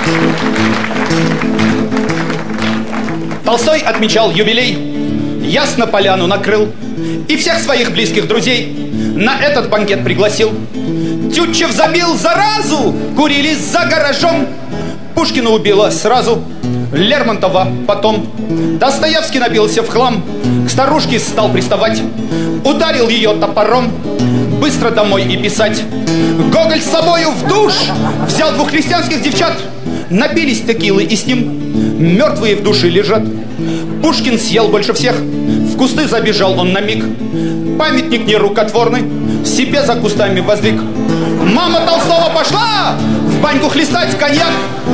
Толстой отмечал юбилей, ясно поляну накрыл и всех своих близких друзей на этот банкет пригласил. Тютчев забил заразу, курили за гаражом. Пушкина убила сразу, Лермонтова потом. Достоевский напился в хлам, к старушке стал приставать, ударил ее топором, быстро домой и писать. Гоголь с собою в душ взял 2 христианских девчат, напились текилы и с ним мертвые в душе лежат. Пушкин съел больше всех, в кусты забежал он на миг, памятник нерукотворный себе за кустами воздвиг. Мама Толстого пошла в баньку хлестать коньяк,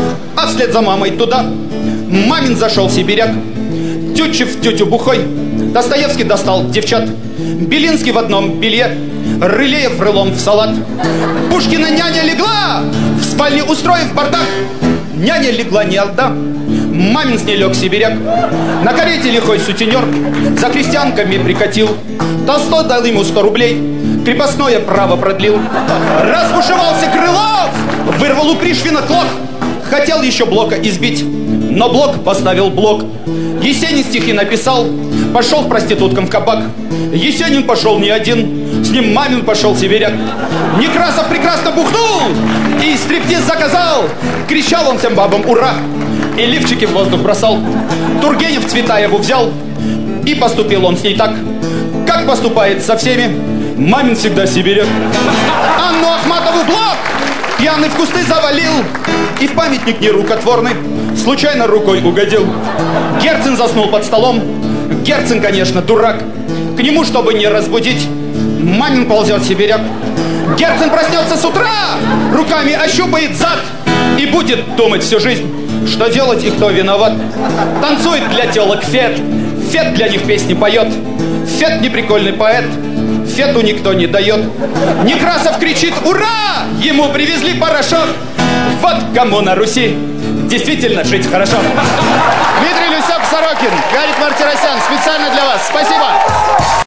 а вслед за мамой туда мамин зашел сибиряк. Тютчев тетю бухой, Достоевский достал девчат, Белинский в одном белье, Рылеев рылом в салат. Пушкина няня легла, в спальне устроив бардак. Няня легла не одна, мамин с ней лег сибиряк. На карете лихой сутенер за крестьянками прикатил. Толстой дал ему 100 рублей, крепостное право продлил. Разбушевался Крылов, вырвал у Пришвина клок. Хотел еще Блока избить, но Блок поставил блок. Есенин стихи написал, пошел к проституткам в кабак. Есенин пошел не один, с ним мамин пошел сибиряк. Некрасов прекрасно бухнул и стриптиз заказал. Кричал он всем бабам «Ура!» и лифчики в воздух бросал. Тургенев Цветаеву взял, и поступил он с ней так, как поступает со всеми мамин всегда сибиряк. Анну Ахматову Блок пьяный в кусты завалил и в памятник нерукотворный случайно рукой угодил. Герцен заснул под столом. Герцен, конечно, дурак. К нему, чтобы не разбудить, мамин ползет сибиряк. Герцен проснется с утра, руками ощупает зад и будет думать всю жизнь, что делать и кто виноват. Танцует для телок Фет, Фет для них песни поет. Фет неприкольный поэт, Фету никто не дает. Некрасов кричит «Ура!» Ему привезли порошок. Вот кому на Руси действительно жить хорошо. Дмитрий Люсяк-Сорокин, Гарик Мартиросян, специально для вас. Спасибо.